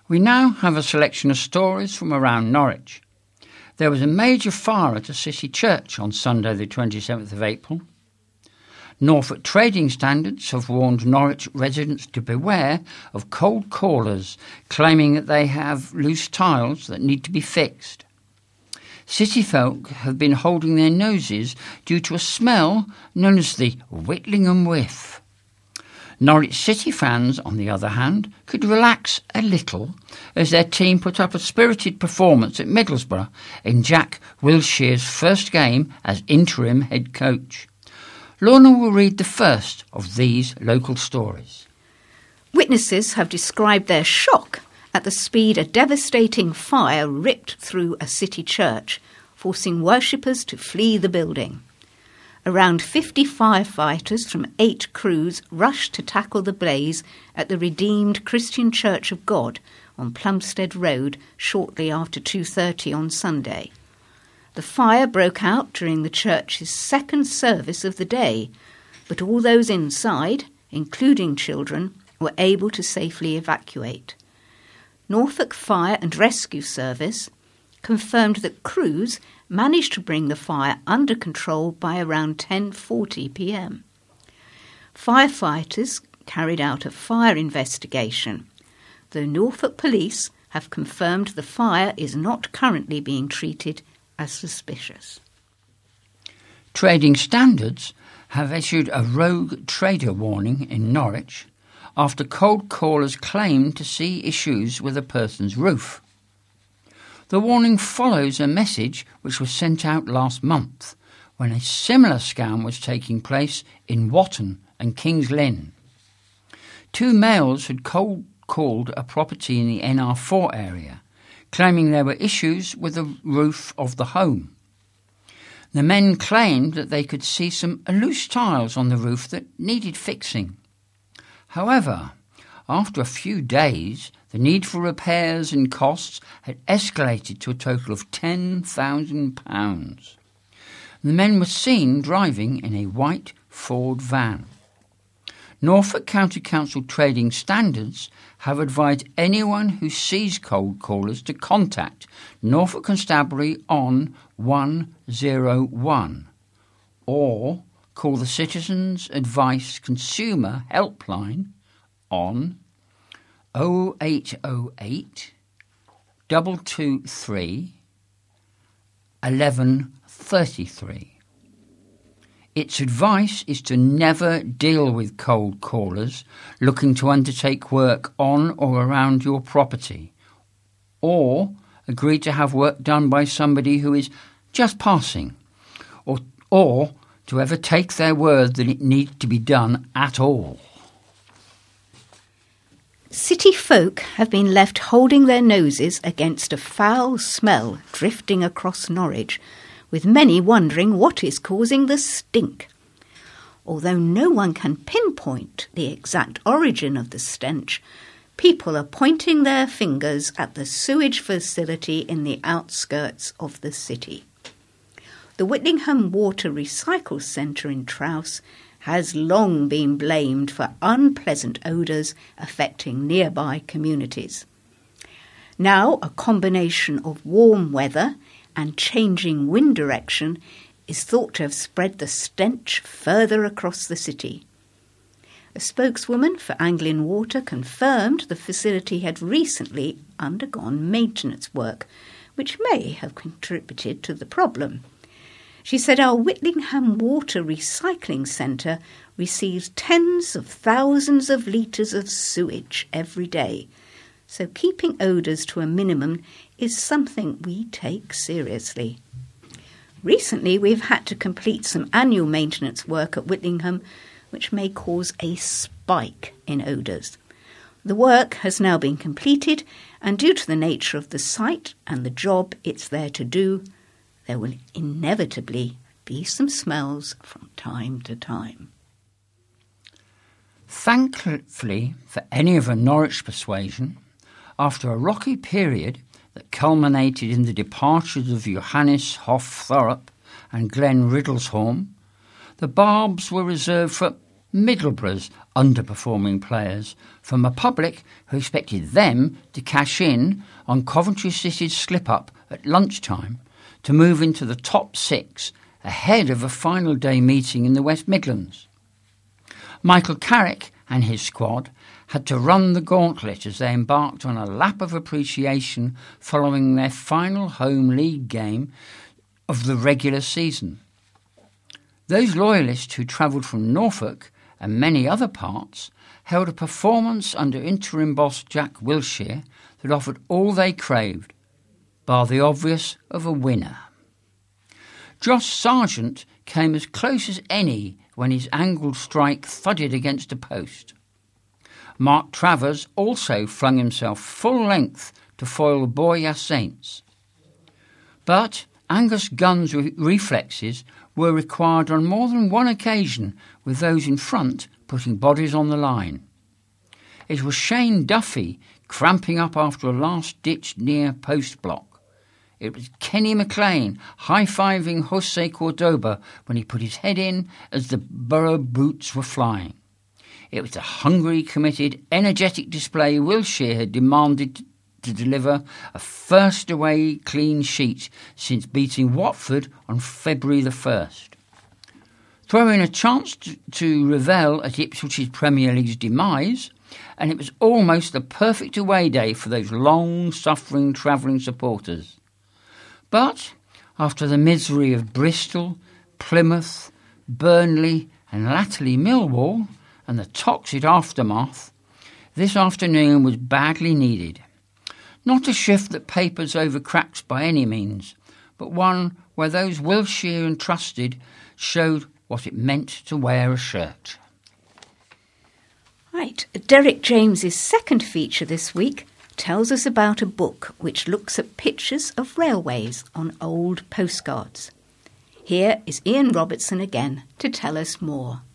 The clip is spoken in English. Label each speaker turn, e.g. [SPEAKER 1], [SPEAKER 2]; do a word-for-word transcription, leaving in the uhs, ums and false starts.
[SPEAKER 1] We now have a selection of stories from around Norwich. There was a major fire at a city church on Sunday the twenty-seventh of April. Norfolk Trading Standards have warned Norwich residents to beware of cold callers claiming that they have loose tiles that need to be fixed. City folk have been holding their noses due to a smell known as the Whitlingham whiff. Norwich City fans, on the other hand, could relax a little as their team put up a spirited performance at Middlesbrough in Jack Wilshere's first game as interim head coach. Lorna will read the first of these local stories.
[SPEAKER 2] Witnesses have described their shock at the speed a devastating fire ripped through a city church, forcing worshippers to flee the building. Around fifty firefighters from eight crews rushed to tackle the blaze at the Redeemed Christian Church of God on Plumstead Road shortly after two thirty on Sunday. The fire broke out during the church's second service of the day, but all those inside, including children, were able to safely evacuate. Norfolk Fire and Rescue Service confirmed that crews managed to bring the fire under control by around ten forty p m. Firefighters carried out a fire investigation, though Norfolk Police have confirmed the fire is not currently being treated as suspicious.
[SPEAKER 1] Trading Standards have issued a rogue trader warning in Norwich after cold callers claimed to see issues with a person's roof. The warning follows a message which was sent out last month when a similar scam was taking place in Watton and King's Lynn. Two males had cold called a property in the N R four area, claiming there were issues with the roof of the home. The men claimed that they could see some loose tiles on the roof that needed fixing. However, after a few days, the need for repairs and costs had escalated to a total of ten thousand pounds. The men were seen driving in a white Ford van. Norfolk County Council Trading Standards have advised anyone who sees cold callers to contact Norfolk Constabulary on one oh one or call the Citizens Advice Consumer Helpline on oh eight oh eight, two two three, one one three three. Its advice is to never deal with cold callers looking to undertake work on or around your property, or agree to have work done by somebody who is just passing, or, or to ever take their word that it needs to be done at all.
[SPEAKER 2] City folk have been left holding their noses against a foul smell drifting across Norwich, with many wondering what is causing the stink. Although no one can pinpoint the exact origin of the stench, people are pointing their fingers at the sewage facility in the outskirts of the city. The Whitlingham Water Recycle Centre in Trowse has long been blamed for unpleasant odours affecting nearby communities. Now, a combination of warm weather and changing wind direction is thought to have spread the stench further across the city. A spokeswoman for Anglian Water confirmed the facility had recently undergone maintenance work, which may have contributed to the problem. She said our Whitlingham Water Recycling Centre receives tens of thousands of litres of sewage every day, so keeping odours to a minimum is something we take seriously. Recently, we've had to complete some annual maintenance work at Whitlingham, which may cause a spike in odours. The work has now been completed, and due to the nature of the site and the job it's there to do, there will inevitably be some smells from time to time.
[SPEAKER 1] Thankfully for any of a Norwich persuasion, after a rocky period that culminated in the departures of Johannes Hoff Thorup and Glenn Riddlesholm, the barbs were reserved for Middlesbrough's underperforming players from a public who expected them to cash in on Coventry City's slip-up at lunchtime to move into the top six ahead of a final day meeting in the West Midlands. Michael Carrick and his squad had to run the gauntlet as they embarked on a lap of appreciation following their final home league game of the regular season. Those loyalists who travelled from Norfolk and many other parts held a performance under interim boss Jack Wilshere that offered all they craved, bar the obvious of a winner. Josh Sargent came as close as any when his angled strike thudded against a post. Mark Travers also flung himself full length to foil Borja Saints. But Angus Gunn's re- reflexes were required on more than one occasion, with those in front putting bodies on the line. It was Shane Duffy cramping up after a last-ditch near-post block. It was Kenny McLean high-fiving Jose Cordoba when he put his head in as the Borough boots were flying. It was the hungry, committed, energetic display Wilshere had demanded to, to deliver a first-away clean sheet since beating Watford on February the first. Throw in a chance to, to revel at Ipswich's Premier League's demise, and it was almost the perfect away day for those long-suffering travelling supporters. But after the misery of Bristol, Plymouth, Burnley and latterly Millwall, and the toxic aftermath, this afternoon was badly needed. Not a shift that papers over cracks by any means, but one where those Wilshere entrusted showed what it meant to wear a shirt.
[SPEAKER 2] Right, Derek James's second feature this week tells us about a book which looks at pictures of railways on old postcards. Here is Ian Robertson again to tell us more.